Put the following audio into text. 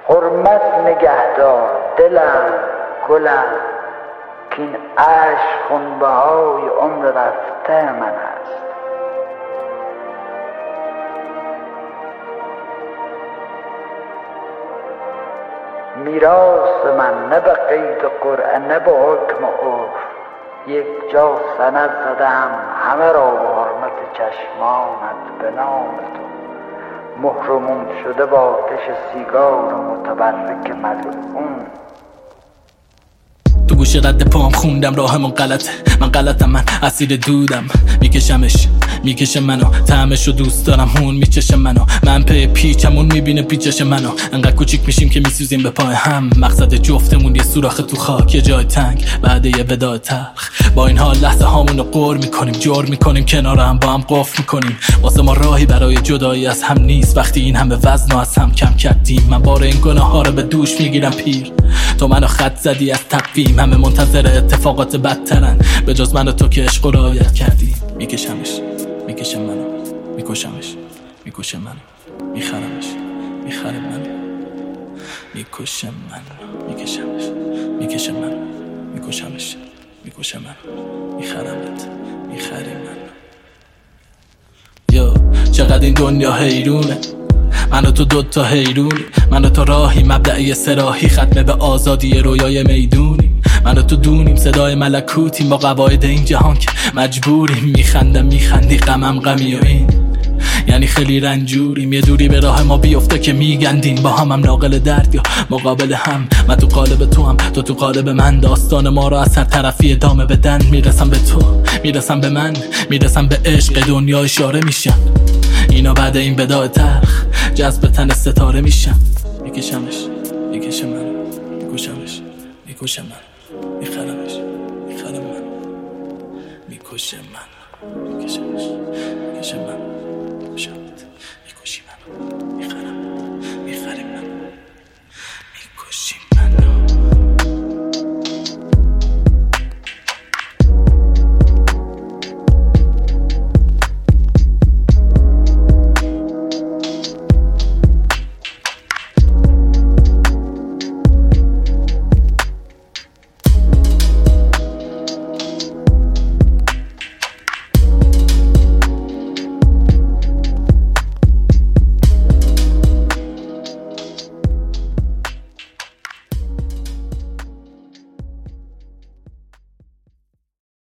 حرمت نگهدار دلم گلم که این عشق خونبهای عمر رفته من است. میراث من نه به قید قرعه نه به حکم عرف، یک جا سند زدم همه را به حرمت چشمانت به نام تو. محرمون شده با آتش سیگار متبرک ملعون. تو گوش رد پام خوندم راهمون غلطه، من غلطم، من اسیر دودم، میکشمش میکشه منو، طعمشو دوست دارم اون میچشه منو، من پی پیچم اون میبینه پیچش منو، انقدر کوچیک میشیم که میسوزیم به پای هم، مقصد جفتمون یه سوراخ تو خاک، یه جای تنگ بعد یه وداع تلخ. با این حال لحظه هامونو قور میکنیم، جور میکنیم، کنار هم با هم قفل میکنیم، واسه ما راهی برای جدایی از هم نیست وقتی این همه وزن از هم کم کردیم. من بار این گناه ها رو به دوش میگیرم پیر، تو منو خط زدی از تقویم، همه منتظر اتفاقات بدترن به جز من و تو که عشق و رعایت کردی. میکشمش میکشه منو، میکشمش میکشه منو، میخرمش میخره منو، میکشه منو، میکشمش میکشه منو، میکشمش میکشه منو، میخرمت میخری منو. یا چقدر این دنیا حیرونه، من و تو دوتا حیرونی، من و تو راهی مبدعی سراحی، ختمه به آزادی رویای میدونی، من و تو دونیم صدای ملکوتیم با قواعد این جهان که مجبوریم. میخندم میخندی غمم غمی و این یعنی خیلی رنجوریم، یه دوری به راه ما بیفته که میگندیم با هم ناقل درد یا مقابل هم، من تو قالب تو هم تو قالب من، داستان ما رو از هر طرفی ادامه بدن. میرسم به تو میرسم به من میرسم به عشق، دنیا اشاره میشم اینا بعد این وداع تلخ جذب تن ستاره میشم. میکشمش میکشه منو، میکشمش میکشه منو، میخرمش میخره منو، میکشه منو، میکشمش میکشه منو.